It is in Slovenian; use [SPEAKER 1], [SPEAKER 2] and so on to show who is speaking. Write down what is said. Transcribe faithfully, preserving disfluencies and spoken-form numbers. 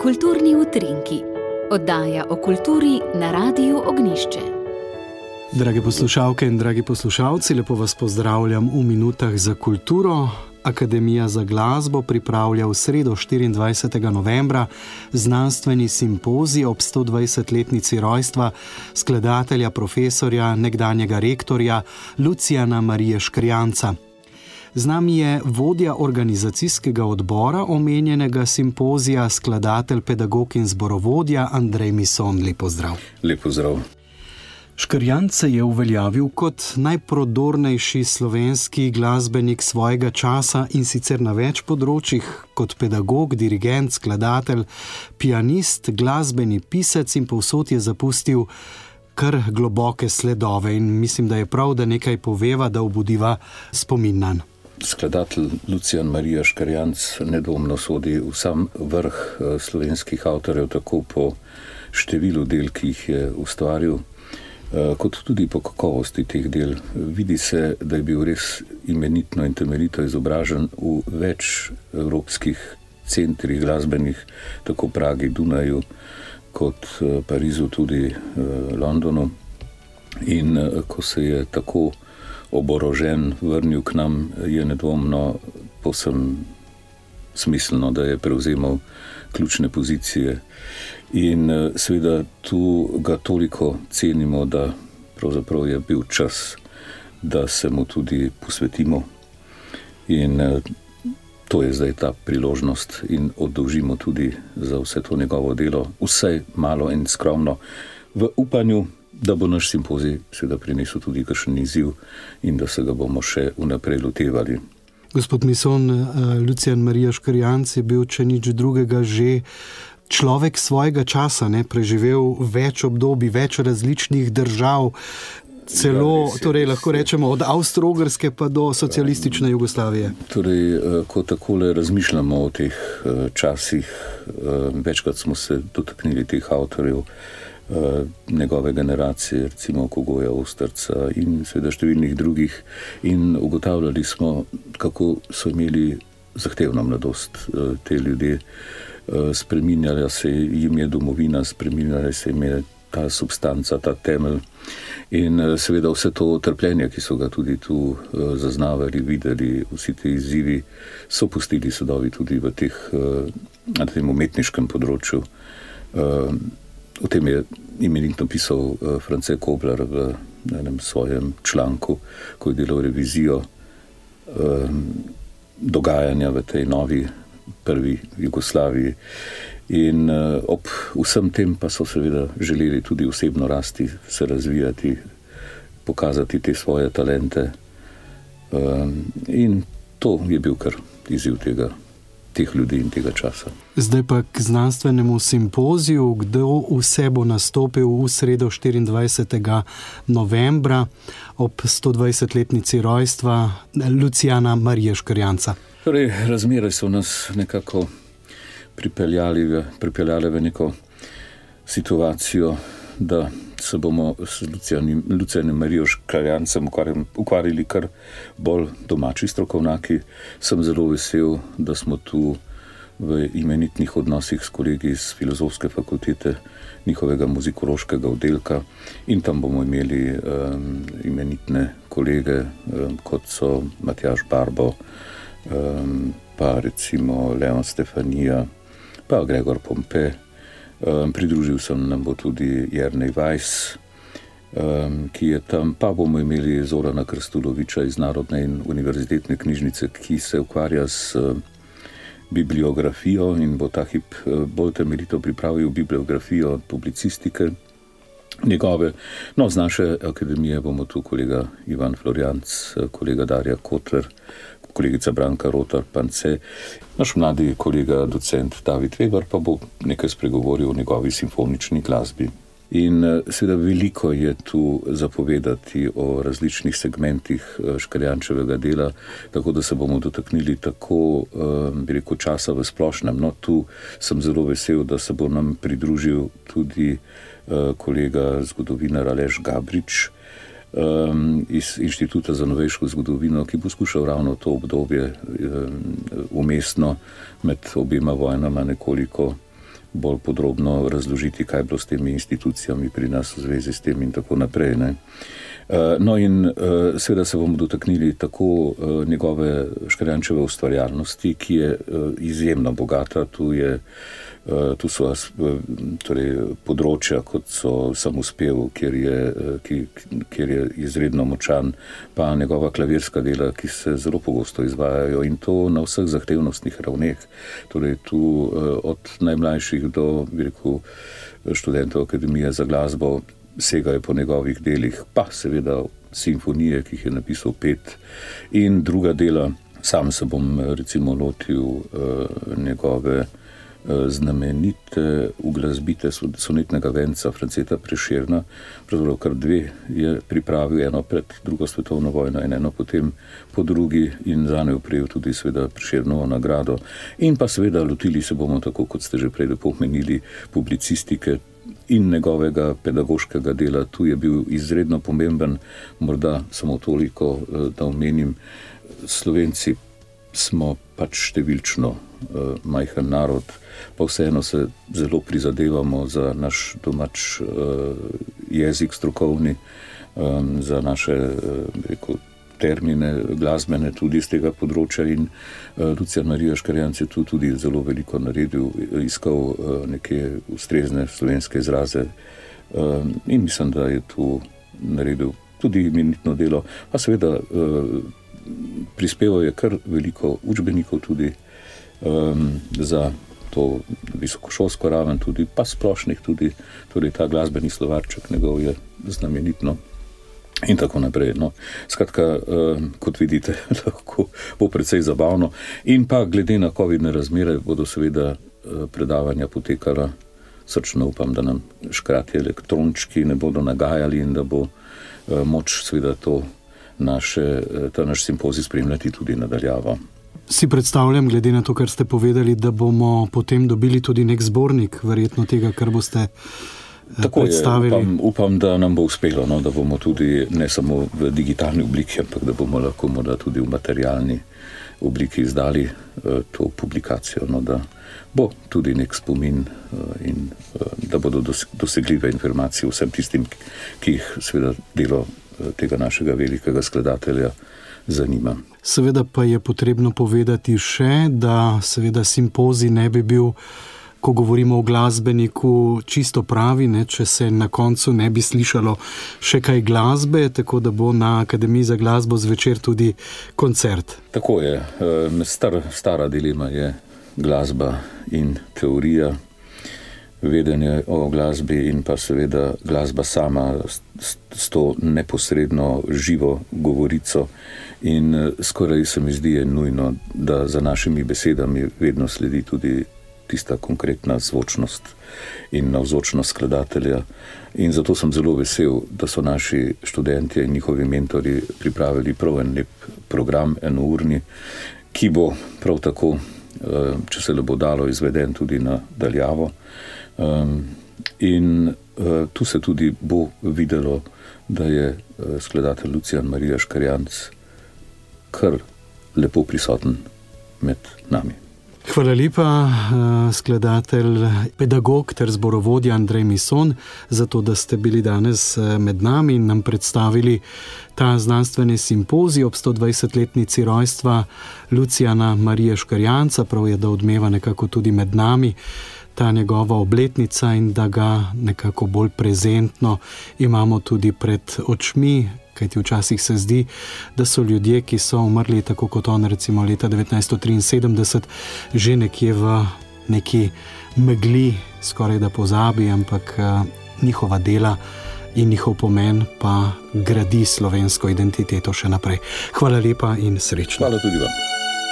[SPEAKER 1] Kulturni utrinki, oddaja o kulturi na Radiu Ognjišče.
[SPEAKER 2] Drage poslušalke in dragi poslušalci, lepo vas pozdravljam v minutah za kulturo. Akademija za glasbo pripravlja v sredo štiriindvajsetega novembra znanstveni simpozij ob stodvajsetletnici rojstva skladatelja, profesorja, nekdanjega rektorja Lucijana Marije Škrjanca. Z nami je vodja organizacijskega odbora omenjenega simpozija, skladatelj, pedagog in zborovodja Andrej Mison. Lep pozdrav.
[SPEAKER 3] Lep pozdrav.
[SPEAKER 2] Škrjanc se je uveljavil kot najprodornejši slovenski glasbenik svojega časa in sicer na več področjih, kot pedagog, dirigent, skladatelj, pianist, glasbeni pisec in povsod je zapustil kar globoke sledove in mislim, da je prav, da nekaj poveva, da obudiva spomin nanj.
[SPEAKER 3] Skladatelj Lucijan Marija Škrjanc nedvomno sodi v sam vrh slovenskih avtorjev, tako po številu del, ki jih je ustvaril, kot tudi po kakovosti teh del. Vidi se, da je bil res imenitno in temeljito izobražen v več evropskih centrih glasbenih, tako Pragi, Dunaju, kot Parizu, tudi Londonu. In ko se je tako oborožen vrnil k nam, je nedvomno povsem smiselno, da je prevzemal ključne pozicije. In seveda tu ga toliko cenimo, da pravzaprav je bil čas, da se mu tudi posvetimo. In to je zdaj ta priložnost in oddolžimo tudi za vse to njegovo delo, vsaj malo in skromno, v upanju, da bo naš simpozij seveda prinesel tudi kakšen izziv in da se ga bomo še vnaprej lotevali.
[SPEAKER 2] Gospod Mison, Lucijan Marija Škrjanc je bil, če nič drugega, že človek svojega časa, ne? Preživel več obdobij, več različnih držav, celo, torej lahko rečemo, od Avstro-Ogrske pa do socialistične Jugoslavije.
[SPEAKER 3] Torej, ko takole razmišljamo o teh časih, večkrat smo se dotaknili teh avtorjev, njegove generacije, recimo Kogoja Osterca in seveda številnih drugih, in ugotavljali smo, kako so imeli zahtevno mladost te ljudje. Spreminjala se jim je domovina, spreminjala se jim je ta substanca, ta temelj in seveda vse to trpljenje, ki so ga tudi tu zaznavali, videli, vsi te izzivi so pustili sadovi tudi v teh, na tem umetniškem področju. O tem je imenitno pisal France Koblar v enem svojem članku, ko je delal revizijo dogajanja v tej novi prvi Jugoslaviji. In ob vsem tem pa so seveda želeli tudi osebno rasti, se razvijati, pokazati te svoje talente. In to je bil kar izziv tega, teh ljudi in tega časa.
[SPEAKER 2] Zdaj pa k znanstvenemu simpoziju, kdo vse bo nastopil v sredo štiriindvajsetega novembra ob stodvajsetletnici rojstva Lucijana Marije Škrjanca. Torej,
[SPEAKER 3] razmere so nas nekako pripeljali v, pripeljali v neko situacijo, da se bomo s Lucijanom Marijo Škrjancem ukvarjali kar bolj domači strokovnjaki. Sem zelo vesel, da smo tu v imenitnih odnosih s kolegi iz Filozofske fakultete, njihovega muzikološkega oddelka, in tam bomo imeli um, imenitne kolege, um, kot so Matjaž Barbo, um, pa recimo Leon Stefanija, pa Gregor Pompe. Um, pridružil sem nam bo tudi Jernej Weiss, um, ki je tam, pa bomo imeli Zorana Krstuloviča iz Narodne in univerzitetne knjižnice, ki se ukvarja s uh, bibliografijo in bo ta hip uh, bolj temeljito pripravil bibliografijo publicistike njegove. No, z naše akademije bomo tu kolega Ivan Florjanc, kolega Darja Kotler, kolegica Branka Rotar-Pance, naš mladi kolega docent David Weber pa bo nekaj spregovoril o njegovi simfonični glasbi. In seveda veliko je tu zapovedati o različnih segmentih Škrjančevega dela, tako da se bomo dotaknili tako, bi rekel, časa v splošnem. No, tu sem zelo vesel, da se bo nam pridružil tudi kolega zgodovinar Aleš Gabrič, um, iz Inštituta za novejško zgodovino, ki bo skušal ravno to obdobje um, umestno med obima vojnama nekoliko bolj podrobno razložiti, kaj je bilo s temi institucijami pri nas v zvezi s tem in tako naprej. Ne. No in seveda se bomo dotaknili tako njegove Škarjančeve ustvarjalnosti, ki je izjemno bogata. Tu, je, tu so torej, področja, kot so samospev, kjer je, ki, kjer je izredno močan, pa njegova klavirska dela, ki se zelo pogosto izvajajo in to na vseh zahtevnostnih ravneh. Torej tu od najmlajših do, bi rekel, študentov Akademije za glasbo segajo po njegovih delih, pa seveda simfonije, ki jih je napisal pet in druga dela. Sam se bom recimo lotil uh, njegove uh, znamenite uglasbite sonetnega venca Franceta Prešerna, pravzaprav kar dve je pripravil, eno pred drugo svetovno vojno in eno potem po drugi in zanje prejel tudi seveda Prešernovo nagrado. In pa seveda lotili se bomo, tako kot ste že prej pomenili, publicistike in njegovega pedagoškega dela. Tu je bil izredno pomemben, morda samo toliko, da omenim, Slovenci smo pač številčno uh, majhen narod, pa vseeno se zelo prizadevamo za naš domač uh, jezik strokovni, um, za naše uh, rekel, termine glasbene tudi z tega področja in uh, Lucijan Marija Škarjanc je tu tudi zelo veliko naredil, iskal uh, neke ustrezne slovenske izraze um, in mislim, da je tu naredil tudi imenitno delo, pa seveda uh, prispeval je kar veliko učbenikov tudi um, za to visokošolsko raven, tudi pa splošnih tudi, torej ta glasbeni slovarček njegov je znamenitno in tako naprej. No. Skratka, um, kot vidite, lahko bo precej zabavno in pa glede na covidne razmere bodo seveda uh, predavanja potekala. Srčno upam, da nam škrati elektrončki ne bodo nagajali in da bo uh, moč seveda to Naše, ta naš simpozij spremljati tudi nadaljavo.
[SPEAKER 2] Si predstavljam, glede na to, kar ste povedali, da bomo potem dobili tudi nek zbornik, verjetno tega, kar boste
[SPEAKER 3] Tako
[SPEAKER 2] predstavili.
[SPEAKER 3] Je, upam, upam, da nam bo uspelo, no, da bomo tudi ne samo v digitalni obliki, ampak da bomo lahko morda tudi v materialni obliki izdali uh, to publikacijo, no, da bo tudi nek spomin uh, in uh, da bodo dosegljive informacije vsem tistim, ki jih seveda delo tega našega velikega skladatelja zanima.
[SPEAKER 2] Seveda pa je potrebno povedati še, da seveda simpozij ne bi bil, ko govorimo o glasbeniku, čisto pravi, ne, če se na koncu ne bi slišalo še kaj glasbe, tako da bo na Akademiji za glasbo zvečer tudi koncert.
[SPEAKER 3] Tako je. Star, stara dilema je glasba in teorija, vedenje o glasbi in pa seveda glasba sama s, s to neposredno živo govorico in skoraj se mi zdi je nujno, da za našimi besedami vedno sledi tudi tista konkretna zvočnost in navzočnost skladatelja in zato sem zelo vesel, da so naši študentje in njihovi mentori pripravili prav en lep program, enourni, ki bo prav tako, če se le bo dalo, izveden tudi na daljavo. Um, in uh, tu se tudi bo videlo, da je uh, skladatelj Lucijan Marija Škarjanc kar lepo prisoten med nami.
[SPEAKER 2] Hvala lepa, skladatelj, pedagog ter zborovodja Andrej Mison, za to, da ste bili danes med nami in nam predstavili ta znanstveni simpozij ob sto dvajsetletnici rojstva Lucijana Marije Škarjanca. Prav je, da odmeva nekako tudi med nami ta njegova obletnica in da ga nekako bolj prezentno imamo tudi pred očmi, kajti včasih se zdi, da so ljudje, ki so umrli tako kot on, recimo leta devetnajststo triinsedemdeset, že nekje v neki megli, skoraj da pozabi, ampak njihova dela in njihov pomen pa gradi slovensko identiteto še naprej. Hvala lepa in srečno.
[SPEAKER 3] Hvala tudi vam.